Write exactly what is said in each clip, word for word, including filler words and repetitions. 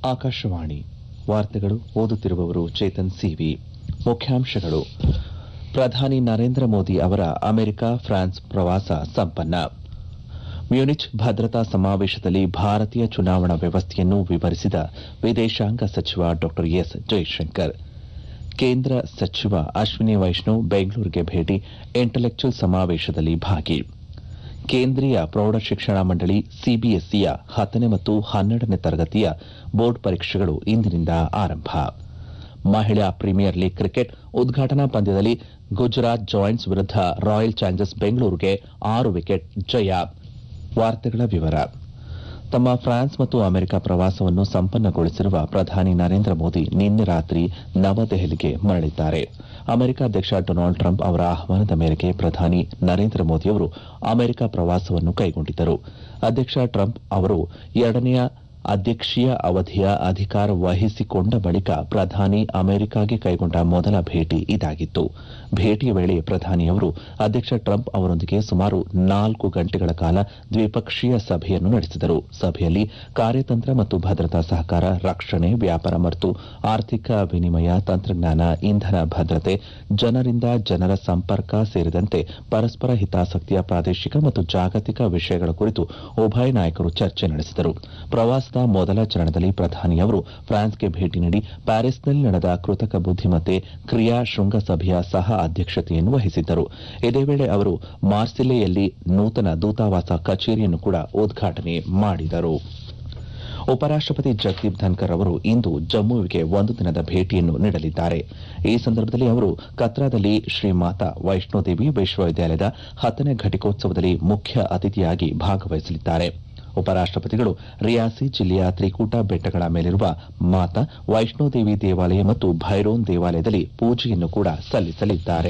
ಆಕಾಶವಾಣಿ ವಾರ್ತೆಗಳು ಓದುತ್ತಿರುವವರು ಚೇತನ್ ಸಿವಿ. ಮುಖ್ಯಾಂಶಗಳು. ಪ್ರಧಾನಿ ನರೇಂದ್ರ ಮೋದಿ ಅವರ ಅಮೆರಿಕ ಫ್ರಾನ್ಸ್ ಪ್ರವಾಸ ಸಂಪನ್ನ. ಮ್ಯೂನಿಚ್ ಭದ್ರತಾ ಸಮಾವೇಶದಲ್ಲಿ ಭಾರತೀಯ ಚುನಾವಣಾ ವ್ಯವಸ್ಥೆಯನ್ನು ವಿವರಿಸಿದ ವಿದೇಶಾಂಗ ಸಚಿವ ಡಾ ಎಸ್ ಜೈಶಂಕರ್. ಕೇಂದ್ರ ಸಚಿವ ಅಶ್ವಿನಿ ವೈಷ್ಣವ್ ಬೆಂಗಳೂರಿಗೆ ಭೇಟಿ, ಇಂಟೆಲೆಕ್ಚುಯಲ್ ಸಮಾವೇಶದಲ್ಲಿ ಭಾಗಿ. ಕೇಂದ್ರೀಯ ಪ್ರೌಢಶಿಕ್ಷಣ ಮಂಡಳಿ ಸಿಬಿಎಸ್ಇಯ ಹತ್ತನೇ ಮತ್ತು ಹನ್ನೆರಡನೇ ತರಗತಿಯ ಬೋರ್ಡ್ ಪರೀಕ್ಷೆಗಳು ಇಂದಿನಿಂದ ಆರಂಭ. ಮಹಿಳಾ ಪ್ರೀಮಿಯರ್ ಲೀಗ್ ಕ್ರಿಕೆಟ್ ಉದ್ಘಾಟನಾ ಪಂದ್ಯದಲ್ಲಿ ಗುಜರಾತ್ ಜಾಯಿಂಟ್ಸ್ ವಿರುದ್ಧ ರಾಯಲ್ ಚಾಲೆಂಜರ್ಸ್ ಬೆಂಗಳೂರಿಗೆ ಆರು ವಿಕೆಟ್ ಜಯ. ವಾರ್ತೆಗಳ ವಿವರ. ತಮ್ಮ ಫ್ರಾನ್ಸ್ ಮತ್ತು ಅಮೆರಿಕ ಪ್ರವಾಸವನ್ನು ಸಂಪನ್ನಗೊಳಿಸಿರುವ ಪ್ರಧಾನಿ ನರೇಂದ್ರ ಮೋದಿ ನಿನ್ನೆ ರಾತ್ರಿ ನವದೆಹಲಿಗೆ ಮರಳಿದ್ದಾರೆ. ಅಮೆರಿಕ ಅಧ್ಯಕ್ಷ ಡೊನಾಲ್ಡ್ ಟ್ರಂಪ್ ಅವರ ಆಹ್ವಾನದ ಮೇರೆಗೆ ಪ್ರಧಾನಿ ನರೇಂದ್ರ ಮೋದಿಯವರು ಅಮೆರಿಕ ಪ್ರವಾಸವನ್ನು ಕೈಗೊಂಡಿದ್ದರು. ಅಧ್ಯಕ್ಷ ಟ್ರಂಪ್ ಅವರು ಎರಡನೆಯ ಅಧ್ಯಕ್ಷೀಯ ಅವಧಿಯ ಅಧಿಕಾರ ವಹಿಸಿಕೊಂಡ ಬಳಿಕ ಪ್ರಧಾನಿ ಅಮೆರಿಕಾಗೆ ಕೈಗೊಂಡ ಮೊದಲ ಭೇಟಿ ಇದಾಗಿತ್ತು. ಭೇಟಿಯ ವೇಳೆ ಪ್ರಧಾನಿಯವರು ಅಧ್ಯಕ್ಷ ಟ್ರಂಪ್ ಅವರೊಂದಿಗೆ ಸುಮಾರು ನಾಲ್ಕು ಗಂಟೆಗಳ ಕಾಲ ದ್ವಿಪಕ್ಷೀಯ ಸಭೆಯನ್ನು ನಡೆಸಿದರು. ಸಭೆಯಲ್ಲಿ ಕಾರ್ಯತಂತ್ರ ಮತ್ತು ಭದ್ರತಾ ಸಹಕಾರ, ರಕ್ಷಣೆ, ವ್ಯಾಪಾರ ಮತ್ತು ಆರ್ಥಿಕ ವಿನಿಮಯ, ತಂತ್ರಜ್ಞಾನ, ಇಂಧನ ಭದ್ರತೆ, ಜನರಿಂದ ಜನರ ಸಂಪರ್ಕ ಸೇರಿದಂತೆ ಪರಸ್ಪರ ಹಿತಾಸಕ್ತಿಯ ಪ್ರಾದೇಶಿಕ ಮತ್ತು ಜಾಗತಿಕ ವಿಷಯಗಳ ಕುರಿತು ಉಭಯ ನಾಯಕರು ಚರ್ಚೆ ನಡೆಸಿದರು. ಪ್ರವಾಸದ ಮೊದಲ ಚರಣದಲ್ಲಿ ಪ್ರಧಾನಿಯವರು ಫ್ರಾನ್ಸ್ಗೆ ಭೇಟಿ ನೀಡಿ ಪ್ಯಾರಿಸ್ನಲ್ಲಿ ನಡೆದ ಕೃತಕ ಬುದ್ದಿಮತ್ತೆ ಕ್ರಿಯಾ ಶೃಂಗಸಭೆಯ ಸಹ ಅಧ್ಯಕ್ಷತೆಯನ್ನು ವಹಿಸಿದ್ದರು. ಇದೇ ವೇಳೆ ಅವರು ಮಾರ್ಸಿಲೆಯಲ್ಲಿ ನೂತನ ದೂತಾವಾಸ ಕಚೇರಿಯನ್ನು ಕೂಡ ಉದ್ಘಾಟನೆ ಮಾಡಿದರು. ಉಪರಾಷ್ಟಪತಿ ಜಗದೀಪ್ ಧನ್ಕರ್ ಅವರು ಇಂದು ಜಮ್ಮುವಿಗೆ ಒಂದು ದಿನದ ಭೇಟಿಯನ್ನು ನೀಡಲಿದ್ದಾರೆ. ಈ ಸಂದರ್ಭದಲ್ಲಿ ಅವರು ಕತ್ರಾದಲ್ಲಿ ಶ್ರೀ ಮಾತಾ ವೈಷ್ಣೋದೇವಿ ವಿಶ್ವವಿದ್ಯಾಲಯದ ಹತ್ತನೇ ಘಟಿಕೋತ್ಸವದಲ್ಲಿ ಮುಖ್ಯ ಅತಿಥಿಯಾಗಿ ಭಾಗವಹಿಸಲಿದ್ದಾರೆ. ಉಪರಾಷ್ಟಪತಿಗಳು ರಿಯಾಸಿ ಜಿಲ್ಲೆಯ ತ್ರಿಕೂಟ ಬೆಟ್ಟಗಳ ಮೇಲಿರುವ ಮಾತಾ ವೈಷ್ಣೋದೇವಿ ದೇವಾಲಯ ಮತ್ತು ಭೈರೋನ್ ದೇವಾಲಯದಲ್ಲಿ ಪೂಜೆಯನ್ನು ಕೂಡ ಸಲ್ಲಿಸಲಿದ್ದಾರೆ.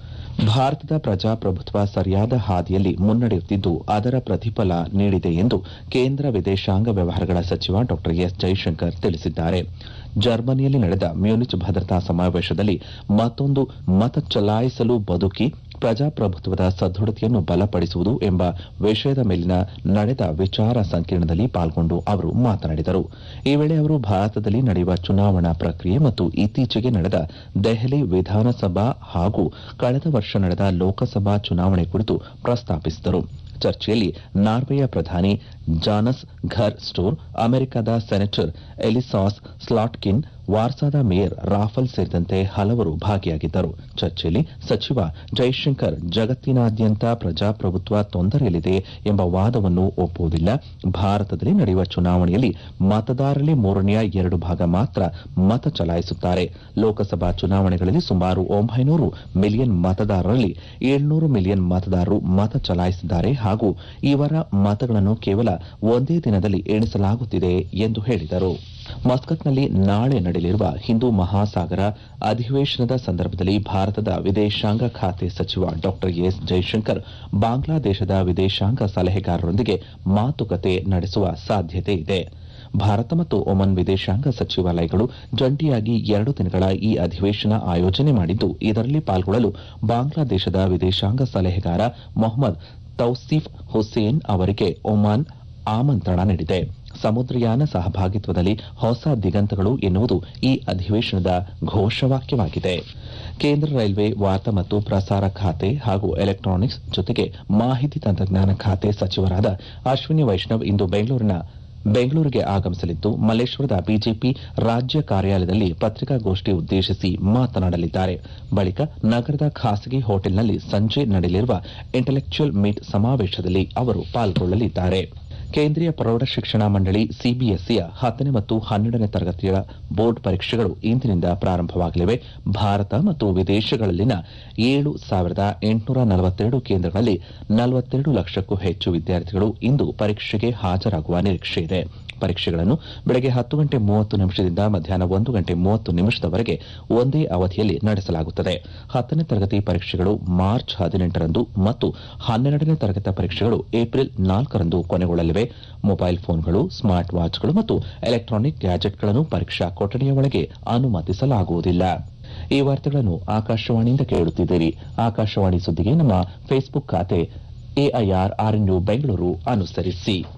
ಭಾರತದ ಪ್ರಜಾಪ್ರಭುತ್ವ ಸರಿಯಾದ ಹಾದಿಯಲ್ಲಿ ಮುನ್ನಡೆಯುತ್ತಿದ್ದು ಅದರ ಪ್ರತಿಫಲ ನೀಡಿದೆ ಎಂದು ಕೇಂದ್ರ ವಿದೇಶಾಂಗ ವ್ಯವಹಾರಗಳ ಸಚಿವ ಡಾ ಎಸ್ ಜೈಶಂಕರ್ ತಿಳಿಸಿದ್ದಾರೆ. ಜರ್ಮನಿಯಲ್ಲಿ ನಡೆದ ಮ್ಯೂನಿಚ್ ಭದ್ರತಾ ಸಮಾವೇಶದಲ್ಲಿ ಮತ್ತೊಂದು ಮತ ಚಲಾಯಿಸಲು ಬದುಕಿ ಪ್ರಜಾಪ್ರಭುತ್ವದ ಸದೃಢತೆಯನ್ನು ಬಲಪಡಿಸುವುದು ಎಂಬ ವಿಷಯದ ಮೇಲಿನ ನಡೆದ ವಿಚಾರ ಸಂಕಿರಣದಲ್ಲಿ ಪಾಲ್ಗೊಂಡು ಅವರು ಮಾತನಾಡಿದರು. ಈ ವೇಳೆ ಅವರು ಭಾರತದಲ್ಲಿ ನಡೆಯುವ ಚುನಾವಣಾ ಪ್ರಕ್ರಿಯೆ ಮತ್ತು ಇತ್ತೀಚೆಗೆ ನಡೆದ ದೆಹಲಿ ವಿಧಾನಸಭಾ ಹಾಗೂ ಕಳೆದ ವರ್ಷ ನಡೆದ ಲೋಕಸಭಾ ಚುನಾವಣೆ ಕುರಿತು ಪ್ರಸ್ತಾಪಿಸಿದರು. ಚರ್ಚೆಯಲ್ಲಿ ನಾರ್ವೆಯ ಪ್ರಧಾನಿ ಜಾನಸ್ ಘರ್ ಸ್ಟೋರ್, ಅಮೆರಿಕದ ಸೆನೆಟರ್ ಎಲಿಸಾಸ್ ಸ್ಲಾಟ್ಕಿನ್, ವಾರ್ಸಾದ ಮೇಯರ್ ರಾಫಲ್ ಸೇರಿದಂತೆ ಹಲವರು ಭಾಗಿಯಾಗಿದ್ದರು. ಚರ್ಚೆಯಲ್ಲಿ ಸಚಿವ ಜೈಶಂಕರ್ ಜಗತ್ತಿನಾದ್ಯಂತ ಪ್ರಜಾಪ್ರಭುತ್ವ ತೊಂದರೆಯಲ್ಲಿದೆ ಎಂಬ ವಾದವನ್ನು ಒಪ್ಪುವುದಿಲ್ಲ. ಭಾರತದಲ್ಲಿ ನಡೆಯುವ ಚುನಾವಣೆಯಲ್ಲಿ ಮತದಾರರಲ್ಲಿ ಮೂರನೆಯ ಎರಡು ಭಾಗ ಮಾತ್ರ ಮತ ಚಲಾಯಿಸುತ್ತಾರೆ. ಲೋಕಸಭಾ ಚುನಾವಣೆಗಳಲ್ಲಿ ಸುಮಾರು ಒಂಬೈನೂರು ಮಿಲಿಯನ್ ಮತದಾರರಲ್ಲಿ ಏಳ್ನೂರು ಮಿಲಿಯನ್ ಮತದಾರರು ಮತ ಚಲಾಯಿಸಿದ್ದಾರೆ ಹಾಗೂ ಇವರ ಮತಗಳನ್ನು ಕೇವಲ ಒಂದೇ ದಿನದಲ್ಲಿ ಎಣಿಸಲಾಗುತ್ತಿದೆ ಎಂದು ಹೇಳಿದರು. ಮಸ್ಕತ್ನಲ್ಲಿ ನಾಳೆ ನಡೆಯಲಿರುವ ಹಿಂದೂ ಮಹಾಸಾಗರ ಅಧಿವೇಶನದ ಸಂದರ್ಭದಲ್ಲಿ ಭಾರತದ ವಿದೇಶಾಂಗ ಖಾತೆ ಸಚಿವ ಡಾ ಎಸ್ ಜೈಶಂಕರ್ ಬಾಂಗ್ಲಾದೇಶದ ವಿದೇಶಾಂಗ ಸಲಹೆಗಾರರೊಂದಿಗೆ ಮಾತುಕತೆ ನಡೆಸುವ ಸಾಧ್ಯತೆ ಇದೆ. ಭಾರತ ಮತ್ತು ಒಮನ್ ವಿದೇಶಾಂಗ ಸಚಿವಾಲಯಗಳು ಜಂಟಿಯಾಗಿ ಎರಡು ದಿನಗಳ ಈ ಅಧಿವೇಶನ ಆಯೋಜನೆ ಮಾಡಿದ್ದು, ಇದರಲ್ಲಿ ಪಾಲ್ಗೊಳ್ಳಲು ಬಾಂಗ್ಲಾದೇಶದ ವಿದೇಶಾಂಗ ಸಲಹೆಗಾರ ಮೊಹಮ್ಮದ್ ತೌಸೀಫ್ ಹುಸೇನ್ ಅವರಿಗೆ ಒಮಾನ್ ಆಮಂತ್ರಣ ನೀಡಿದೆ. ಸಮುದ್ರಯಾನ ಸಹಭಾಗಿತ್ವದಲ್ಲಿ ಹೊಸ ದಿಗಂತಗಳು ಎನ್ನುವುದು ಈ ಅಧಿವೇಶನದ ಘೋಷವಾಕ್ಯವಾಗಿದೆ. ಕೇಂದ್ರ ರೈಲ್ವೆ, ವಾರ್ತಾ ಮತ್ತು ಪ್ರಸಾರ ಖಾತೆ ಹಾಗೂ ಎಲೆಕ್ಟ್ರಾನಿಕ್ಸ್ ಜೊತೆಗೆ ಮಾಹಿತಿ ತಂತ್ರಜ್ಞಾನ ಖಾತೆ ಸಚಿವರಾದ ಅಶ್ವಿನಿ ವೈಷ್ಣವ್ ಇಂದು ಬೆಂಗಳೂರಿನ ಬೆಂಗಳೂರಿಗೆ ಆಗಮಿಸಲಿದ್ದು, ಮಲ್ಲೇಶ್ವರದ ಬಿಜೆಪಿ ರಾಜ್ಯ ಕಾರ್ಯಾಲಯದಲ್ಲಿ ಪತ್ರಿಕಾಗೋಷ್ಠಿ ಉದ್ದೇಶಿಸಿ ಮಾತನಾಡಲಿದ್ದಾರೆ. ಬಳಿಕ ನಗರದ ಖಾಸಗಿ ಹೋಟೆಲ್ನಲ್ಲಿ ಸಂಜೆ ನಡೆಯಲಿರುವ ಇಂಟೆಲೆಕ್ಚುಯಲ್ ಮೀಟ್ ಸಮಾವೇಶದಲ್ಲಿ ಅವರು ಪಾಲ್ಗೊಳ್ಳಲಿದ್ದಾರೆ. ಕೇಂದ್ರೀಯ ಪ್ರೌಢಶಿಕ್ಷಣ ಮಂಡಳಿ ಸಿಬಿಎಸ್ಇಯ ಹತ್ತನೇ ಮತ್ತು ಹನ್ನೆರಡನೇ ತರಗತಿಯ ಬೋರ್ಡ್ ಪರೀಕ್ಷೆಗಳು ಇಂದಿನಿಂದ ಪ್ರಾರಂಭವಾಗಲಿವೆ. ಭಾರತ ಮತ್ತು ವಿದೇಶಗಳಲ್ಲಿನ ಏಳು ಸಾವಿರದ ಎಂಟುನೂರ ನಲವತ್ತೆರಡು ಕೇಂದ್ರಗಳಲ್ಲಿ ನಲವತ್ತೆರಡು ಲಕ್ಷಕ್ಕೂ ಹೆಚ್ಚು ವಿದ್ಯಾರ್ಥಿಗಳು ಇಂದು ಪರೀಕ್ಷೆಗೆ ಹಾಜರಾಗುವ ನಿರೀಕ್ಷೆಯಿದೆ. ಪರೀಕ್ಷೆಗಳನ್ನು ಬೆಳಗ್ಗೆ ಹತ್ತು ಗಂಟೆ ಮೂವತ್ತು ನಿಮಿಷದಿಂದ ಮಧ್ಯಾಹ್ನ ಒಂದು ಗಂಟೆ ಮೂವತ್ತು ನಿಮಿಷದವರೆಗೆ ಒಂದೇ ಅವಧಿಯಲ್ಲಿ ನಡೆಸಲಾಗುತ್ತದೆ. ಹತ್ತನೇ ತರಗತಿ ಪರೀಕ್ಷೆಗಳು ಮಾರ್ಚ್ ಹದಿನೆಂಟರಂದು ಮತ್ತು ಹನ್ನೆರಡನೇ ತರಗತಿ ಪರೀಕ್ಷೆಗಳು ಏಪ್ರಿಲ್ ನಾಲ್ಕರಂದು ಕೊನೆಗೊಳ್ಳಲಿವೆ. ಮೊಬೈಲ್ ಫೋನ್ಗಳು, ಸ್ಮಾರ್ಟ್ ವಾಚ್ಗಳು ಮತ್ತು ಎಲೆಕ್ಟ್ರಾನಿಕ್ ಗ್ಯಾಜೆಟ್ಗಳನ್ನು ಪರೀಕ್ಷಾ ಕೊಠಡಿಯ ಒಳಗೆ ಅನುಮತಿಸಲಾಗುವುದಿಲ್ಲ. ಈ ವಾರ್ತೆಗಳನ್ನು ಆಕಾಶವಾಣಿಯಿಂದ ಕೇಳುತ್ತಿದ್ದೀರಿ. ಆಕಾಶವಾಣಿ ಸುದ್ದಿಗೆ ನಮ್ಮ ಫೇಸ್ಬುಕ್ ಖಾತೆ ಎಐಆರ್ ಆರ್ಎನ್ಯು ಬೆಂಗಳೂರು ಅನುಸರಿಸಿ.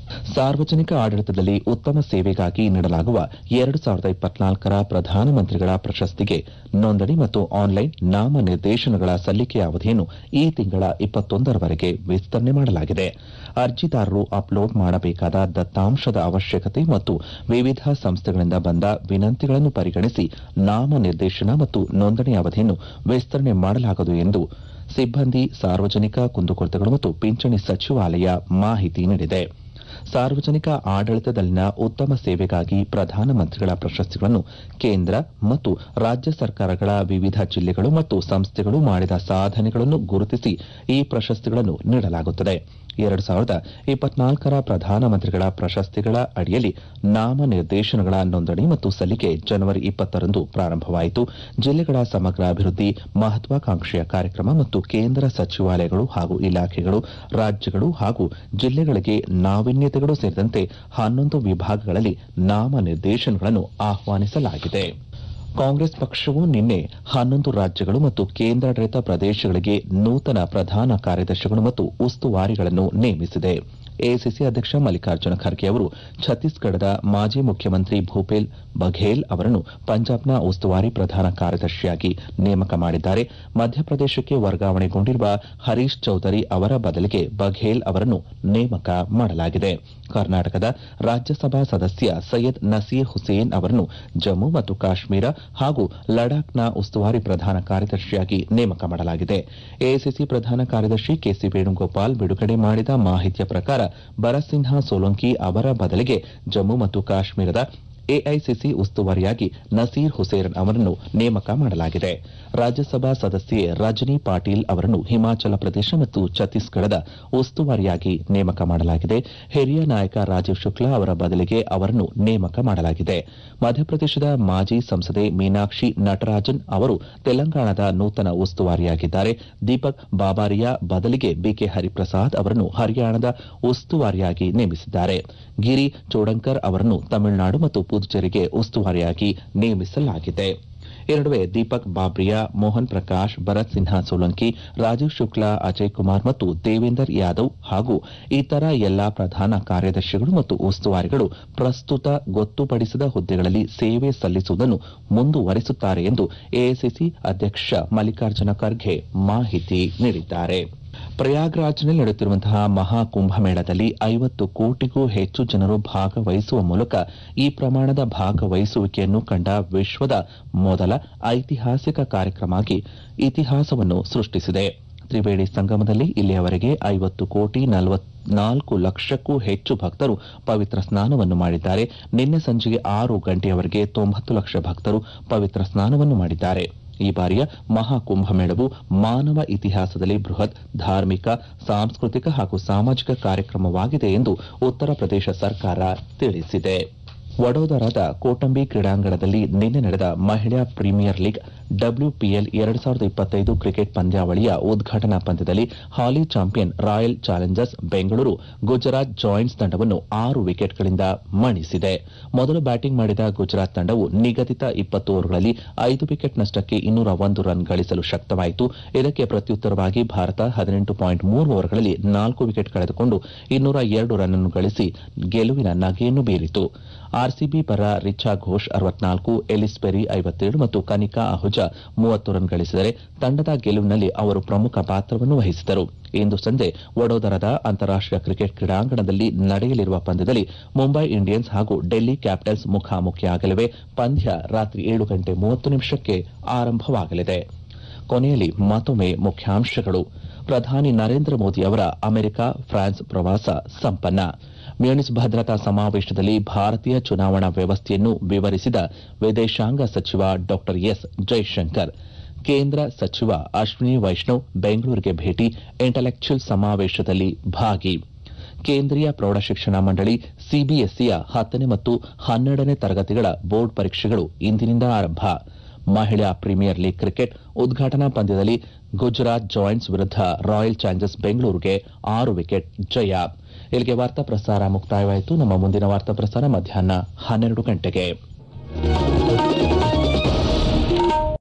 ಸಾರ್ವಜನಿಕ ಆಡಳಿತದಲ್ಲಿ ಉತ್ತಮ ಸೇವೆಗಾಗಿ ನೀಡಲಾಗುವ ಎರಡು ಸಾವಿರದ ಇಪ್ಪತ್ನಾಲ್ಕರ ಪ್ರಧಾನಮಂತ್ರಿಗಳ ಪ್ರಶಸ್ತಿಗೆ ನೋಂದಣಿ ಮತ್ತು ಆನ್ಲೈನ್ ನಾಮನಿರ್ದೇಶನಗಳ ಸಲ್ಲಿಕೆಯ ಅವಧಿಯನ್ನು ಈ ತಿಂಗಳ ಇಪ್ಪತ್ತೊಂದರವರೆಗೆ ವಿಸ್ತರಣೆ ಮಾಡಲಾಗಿದೆ. ಅರ್ಜಿದಾರರು ಅಪ್ಲೋಡ್ ಮಾಡಬೇಕಾದ ದತ್ತಾಂಶದ ಅವಶ್ಯಕತೆ ಮತ್ತು ವಿವಿಧ ಸಂಸ್ಥೆಗಳಿಂದ ಬಂದ ವಿನಂತಿಗಳನ್ನು ಪರಿಗಣಿಸಿ ನಾಮನಿರ್ದೇಶನ ಮತ್ತು ನೋಂದಣಿ ಅವಧಿಯನ್ನು ವಿಸ್ತರಣೆ ಮಾಡಲಾಗುವುದು ಎಂದು ಸಿಬ್ಬಂದಿ, ಸಾರ್ವಜನಿಕ ಕುಂದುಕೊರತೆಗಳು ಮತ್ತು ಪಿಂಚಣಿ ಸಚಿವಾಲಯ ಮಾಹಿತಿ ನೀಡಿದೆ. ಸಾರ್ವಜನಿಕ ಆಡಳಿತದಲ್ಲಿನ ಉತ್ತಮ ಸೇವೆಗಾಗಿ ಪ್ರಧಾನಮಂತ್ರಿಗಳ ಪ್ರಶಸ್ತಿಗಳನ್ನು ಕೇಂದ್ರ ಮತ್ತು ರಾಜ್ಯ ಸರ್ಕಾರಗಳ ವಿವಿಧ ಜಿಲ್ಲೆಗಳು ಮತ್ತು ಸಂಸ್ಥೆಗಳು ಮಾಡಿದ ಸಾಧನೆಗಳನ್ನು ಗುರುತಿಸಿ ಈ ಪ್ರಶಸ್ತಿಗಳನ್ನು ನೀಡಲಾಗುತ್ತದೆ. ಎರಡು ಸಾವಿರದ ಇಪ್ಪತ್ನಾಲ್ಕರ ಪ್ರಧಾನಮಂತ್ರಿಗಳ ಪ್ರಶಸ್ತಿಗಳ ಅಡಿಯಲ್ಲಿ ನಾಮನಿರ್ದೇಶನಗಳ ನೋಂದಣಿ ಮತ್ತು ಸಲ್ಲಿಕೆ ಜನವರಿ ಇಪ್ಪತ್ತರಂದು ಪ್ರಾರಂಭವಾಯಿತು. ಜಿಲ್ಲೆಗಳ ಸಮಗ್ರ ಅಭಿವೃದ್ಧಿ ಮಹತ್ವಾಕಾಂಕ್ಷೆಯ ಕಾರ್ಯಕ್ರಮ ಮತ್ತು ಕೇಂದ್ರ ಸಚಿವಾಲಯಗಳು ಹಾಗೂ ಇಲಾಖೆಗಳು, ರಾಜ್ಯಗಳು ಹಾಗೂ ಜಿಲ್ಲೆಗಳಿಗೆ ನಾವೀನ್ಯತೆಗಳು ಸೇರಿದಂತೆ ಹನ್ನೊಂದು ವಿಭಾಗಗಳಲ್ಲಿ ನಾಮನಿರ್ದೇಶನಗಳನ್ನು ಆಹ್ವಾನಿಸಲಾಗಿದೆ. ಕಾಂಗ್ರೆಸ್ ಪಕ್ಷವು ನಿನ್ನೆ ಹನ್ನೊಂದು ರಾಜ್ಯಗಳು ಮತ್ತು ಕೇಂದ್ರಾಡಳಿತ ಪ್ರದೇಶಗಳಿಗೆ ನೂತನ ಪ್ರಧಾನ ಕಾರ್ಯದರ್ಶಿಗಳು ಮತ್ತು ಉಸ್ತುವಾರಿಗಳನ್ನು ನೇಮಿಸಿದೆ. ಎಐಸಿಸಿ ಅಧ್ಯಕ್ಷ ಮಲ್ಲಿಕಾರ್ಜುನ ಖರ್ಗೆ ಅವರು ಛತ್ತೀಸ್ಗಢದ ಮಾಜಿ ಮುಖ್ಯಮಂತ್ರಿ ಭೂಪೇಲ್ ಬಘೇಲ್ ಅವರನ್ನು ಪಂಜಾಬ್ನ ಉಸ್ತುವಾರಿ ಪ್ರಧಾನ ಕಾರ್ಯದರ್ಶಿಯಾಗಿ ನೇಮಕ ಮಾಡಿದ್ದಾರೆ. ಮಧ್ಯಪ್ರದೇಶಕ್ಕೆ ವರ್ಗಾವಣೆಗೊಂಡಿರುವ ಹರೀಶ್ ಚೌಧರಿ ಅವರ ಬದಲಿಗೆ ಬಘೇಲ್ ಅವರನ್ನು ನೇಮಕ ಮಾಡಲಾಗಿದೆ. ಕರ್ನಾಟಕದ ರಾಜ್ಯಸಭಾ ಸದಸ್ಯ ಸೈಯದ್ ನಸೀರ್ ಹುಸೇನ್ ಅವರನ್ನು ಜಮ್ಮು ಮತ್ತು ಕಾಶ್ಮೀರ ಹಾಗೂ ಲಡಾಖ್ನ ಉಸ್ತುವಾರಿ ಪ್ರಧಾನ ಕಾರ್ಯದರ್ಶಿಯಾಗಿ ನೇಮಕ ಮಾಡಲಾಗಿದೆ. ಎಐಸಿಸಿ ಪ್ರಧಾನ ಕಾರ್ಯದರ್ಶಿ ಕೆಸಿ ವೇಣುಗೋಪಾಲ್ ಬಿಡುಗಡೆ ಮಾಡಿದ ಮಾಹಿತಿಯ ಪ್ರಕಾರ ಭರತ್ಸಿಂಹ ಸೋಲಂಕಿ ಅವರ ಬದಲಿಗೆ ಜಮ್ಮು ಮತ್ತು ಕಾಶ್ಮೀರದ ಎಐಸಿಸಿ ಉಸ್ತುವಾರಿಯಾಗಿ ನಸೀರ್ ಹುಸೇನ್ ಅವರನ್ನು ನೇಮಕ ಮಾಡಲಾಗಿದೆ. ರಾಜ್ಯಸಭಾ ಸದಸ್ಯೆ ರಜನಿ ಪಾಟೀಲ್ ಅವರನ್ನು ಹಿಮಾಚಲ ಪ್ರದೇಶ ಮತ್ತು ಛತ್ತೀಸ್ಗಢದ ಉಸ್ತುವಾರಿಯಾಗಿ ನೇಮಕ ಮಾಡಲಾಗಿದೆ. ಹಿರಿಯ ನಾಯಕ ರಾಜೀವ್ ಶುಕ್ಲಾ ಅವರ ಬದಲಿಗೆ ಅವರನ್ನು ನೇಮಕ ಮಾಡಲಾಗಿದೆ. ಮಧ್ಯಪ್ರದೇಶದ ಮಾಜಿ ಸಂಸದೆ ಮೀನಾಕ್ಷಿ ನಟರಾಜನ್ ಅವರು ತೆಲಂಗಾಣದ ನೂತನ ಉಸ್ತುವಾರಿಯಾಗಿದ್ದಾರೆ. ದೀಪಕ್ ಬಾಬಾರಿಯಾ ಬದಲಿಗೆ ಬಿಕೆ ಹರಿಪ್ರಸಾದ್ ಅವರನ್ನು ಹರಿಯಾಣದ ಉಸ್ತುವಾರಿಯಾಗಿ ನೇಮಿಸಿದ್ದಾರೆ. ಗಿರಿ ಚೋಡಂಕರ್ ಅವರನ್ನು ತಮಿಳುನಾಡು ಮತ್ತು ಪುದುಚೇರಿಗೆ ಉಸ್ತುವಾರಿಯಾಗಿ ನೇಮಿಸಲಾಗಿದೆ. ಈ ನಡುವೆ ದೀಪಕ್ ಬಾಬ್ರಿಯಾ, ಮೋಹನ್ ಪ್ರಕಾಶ್, ಭರತ್ ಸಿನ್ಹಾ ಸೋಲಂಕಿ, ರಾಜೀವ್ ಶುಕ್ಲಾ, ಅಜಯ್ ಕುಮಾರ್ ಮತ್ತು ದೇವೇಂದರ್ ಯಾದವ್ ಹಾಗೂ ಇತರ ಎಲ್ಲಾ ಪ್ರಧಾನ ಕಾರ್ಯದರ್ಶಿಗಳು ಮತ್ತು ಉಸ್ತುವಾರಿಗಳು ಪ್ರಸ್ತುತ ಗೊತ್ತುಪಡಿಸಿದ ಹುದ್ದೆಗಳಲ್ಲಿ ಸೇವೆ ಸಲ್ಲಿಸುವುದನ್ನು ಮುಂದುವರಿಸುತ್ತಾರೆ ಎಂದು ಎಐಸಿಸಿ ಅಧ್ಯಕ್ಷ ಮಲ್ಲಿಕಾರ್ಜುನ ಖರ್ಗೆ ಮಾಹಿತಿ ನೀಡಿದ್ದಾರೆ. ಪ್ರಯಾಗ್ರಾಜ್ನಲ್ಲಿ ನಡೆಯುತ್ತಿರುವಂತಹ ಮಹಾಕುಂಭಮೇಳದಲ್ಲಿ ಐವತ್ತು ಕೋಟಿಗೂ ಹೆಚ್ಚು ಜನರು ಭಾಗವಹಿಸುವ ಮೂಲಕ ಈ ಪ್ರಮಾಣದ ಭಾಗವಹಿಸುವಿಕೆಯನ್ನು ಕಂಡ ವಿಶ್ವದ ಮೊದಲ ಐತಿಹಾಸಿಕ ಕಾರ್ಯಕ್ರಮವಾಗಿ ಇತಿಹಾಸವನ್ನು ಸೃಷ್ಟಿಸಿದೆ. ತ್ರಿವೇಣಿ ಸಂಗಮದಲ್ಲಿ ಇಲ್ಲಿಯವರೆಗೆ ಐವತ್ತು ಕೋಟಿ ನಾಲ್ಕು ಲಕ್ಷಕ್ಕೂ ಹೆಚ್ಚು ಭಕ್ತರು ಪವಿತ್ರ ಸ್ನಾನವನ್ನು ಮಾಡಿದ್ದಾರೆ. ನಿನ್ನೆ ಸಂಜೆಗೆ ಆರು ಗಂಟೆಯವರೆಗೆ ತೊಂಬತ್ತು ಲಕ್ಷ ಭಕ್ತರು ಪವಿತ್ರ ಸ್ನಾನವನ್ನು ಮಾಡಿದ್ದಾರೆ. ಈ ಬಾರಿಯ ಮಹಾಕುಂಭಮೇಳವು ಮಾನವ ಇತಿಹಾಸದಲ್ಲಿ ಬೃಹತ್ ಧಾರ್ಮಿಕ, ಸಾಂಸ್ಕೃತಿಕ ಹಾಗೂ ಸಾಮಾಜಿಕ ಕಾರ್ಯಕ್ರಮವಾಗಿದೆ ಎಂದು ಉತ್ತರ ಪ್ರದೇಶ ಸರ್ಕಾರ ತಿಳಿಸಿದೆ. ವಡೋದರಾದ ಕೋಟಂಬಿ ಕ್ರೀಡಾಂಗಣದಲ್ಲಿ ನಿನ್ನೆ ನಡೆದ ಮಹಿಳಾ ಪ್ರೀಮಿಯರ್ ಲೀಗ್ ಡಬ್ಲ್ಯೂಪಿಎಲ್ ಎರಡು ಸಾವಿರದ ಇಪ್ಪತ್ತೈದು ಕ್ರಿಕೆಟ್ ಪಂದ್ಯಾವಳಿಯ ಉದ್ಘಾಟನಾ ಪಂದ್ಯದಲ್ಲಿ ಹಾಲಿ champion Royal Challengers Bengaluru Gujarat Giants ತಂಡವನ್ನು ಆರು ವಿಕೆಟ್ಗಳಿಂದ ಮಣಿಸಿದೆ. ಮೊದಲು ಬ್ಯಾಟಿಂಗ್ ಮಾಡಿದ ಗುಜರಾತ್ ತಂಡವು ನಿಗದಿತ ಇಪ್ಪತ್ತು ಓವರ್ಗಳಲ್ಲಿ ಐದು ವಿಕೆಟ್ ನಷ್ಟಕ್ಕೆ ಇನ್ನೂರ ಒಂದು ರನ್ ಗಳಿಸಲು ಶಕ್ತವಾಯಿತು. ಇದಕ್ಕೆ ಪ್ರತ್ಯುತ್ತರವಾಗಿ ಭಾರತ ಹದಿನೆಂಟು ಪಾಯಿಂಟ್ ಮೂರು ಓವರ್ಗಳಲ್ಲಿ ನಾಲ್ಕು ವಿಕೆಟ್ ಕಳೆದುಕೊಂಡು ಇನ್ನೂರ ಎರಡು ರನ್ ಅನ್ನು ಗಳಿಸಿ ಗೆಲುವಿನ ನಗೆಯನ್ನು ಬೀರಿತು. ಆರ್ಸಿಬಿ ಪರ ರಿಚಾ ಘೋಷ್ ಅರವತ್ನಾಲ್ಕು, ಎಲಿಸ್ ಪೆರಿ ಐವತ್ತೇಳು ಮತ್ತು ಕನಿಕಾ ಅಹುಜಾ ಮೂವತ್ತು ರನ್ ಗಳಿಸಿದರೆ ತಂಡದ ಗೆಲುವಿನಲ್ಲಿ ಅವರು ಪ್ರಮುಖ ಪಾತ್ರವನ್ನು ವಹಿಸಿದರು. ಇಂದು ಸಂಜೆ ವಡೋದರಾದ ಅಂತಾರಾಷ್ಟೀಯ ಕ್ರಿಕೆಟ್ ಕ್ರೀಡಾಂಗಣದಲ್ಲಿ ನಡೆಯಲಿರುವ ಪಂದ್ಯದಲ್ಲಿ ಮುಂಬೈ ಇಂಡಿಯನ್ಸ್ ಹಾಗೂ ಡೆಲ್ಲಿ ಕ್ಯಾಪಿಟಲ್ಸ್ ಮುಖಾಮುಖಿಯಾಗಲಿವೆ. ಪಂದ್ಯ ರಾತ್ರಿ ಏಳು ಗಂಟೆ ಮೂವತ್ತು ನಿಮಿಷಕ್ಕೆ ಆರಂಭವಾಗಲಿದೆ. ಕೊನೆಯಲ್ಲಿ ಮತ್ತೊಮ್ಮೆ ಮುಖ್ಯಾಂಶಗಳು. ಪ್ರಧಾನಿ ನರೇಂದ್ರ ಮೋದಿ ಅವರ ಅಮೆರಿಕ, ಫ್ರಾನ್ಸ್ ಪ್ರವಾಸ ಸಂಪನ್ನ. ಮ್ಯೂನಿಸ್ ಭದ್ರತಾ ಸಮಾವೇಶದಲ್ಲಿ ಭಾರತೀಯ ಚುನಾವಣಾ ವ್ಯವಸ್ಥೆಯನ್ನು ವಿವರಿಸಿದ ವಿದೇಶಾಂಗ ಸಚಿವ ಡಾ ಎಸ್ ಜೈಶಂಕರ್. ಕೇಂದ್ರ ಸಚಿವ ಅಶ್ವಿನಿ ವೈಷ್ಣವ್ ಬೆಂಗಳೂರಿಗೆ ಭೇಟಿ, ಇಂಟೆಲೆಕ್ಚುಯಲ್ ಸಮಾವೇಶದಲ್ಲಿ ಭಾಗಿ. ಕೇಂದ್ರೀಯ ಪ್ರೌಢಶಿಕ್ಷಣ ಮಂಡಳಿ ಸಿಬಿಎಸ್ಇಯ ಹತ್ತನೇ ಮತ್ತು ಹನ್ನೆರಡನೇ ತರಗತಿಗಳ ಬೋರ್ಡ್ ಪರೀಕ್ಷೆಗಳು ಇಂದಿನಿಂದ ಆರಂಭ. ಮಹಿಳಾ ಪ್ರೀಮಿಯರ್ ಲೀಗ್ ಕ್ರಿಕೆಟ್ ಉದ್ಘಾಟನಾ ಪಂದ್ಯದಲ್ಲಿ ಗುಜರಾತ್ ಜಾಯಿಂಟ್ಸ್ ವಿರುದ್ಧ ರಾಯಲ್ ಚಾಲೆಂಜರ್ಸ್ ಬೆಂಗಳೂರಿಗೆ ಆರು ವಿಕೆಟ್ ಜಯ. ಇಲ್ಲಿಗೆ ವಾರ್ತಾ ಪ್ರಸಾರ ಮುಕ್ತಾಯವಾಯಿತು. ನಮ್ಮ ಮುಂದಿನ ವಾರ್ತಾ ಪ್ರಸಾರ ಮಧ್ಯಾಹ್ನ ಹನ್ನೆರಡು ಗಂಟೆಗೆ.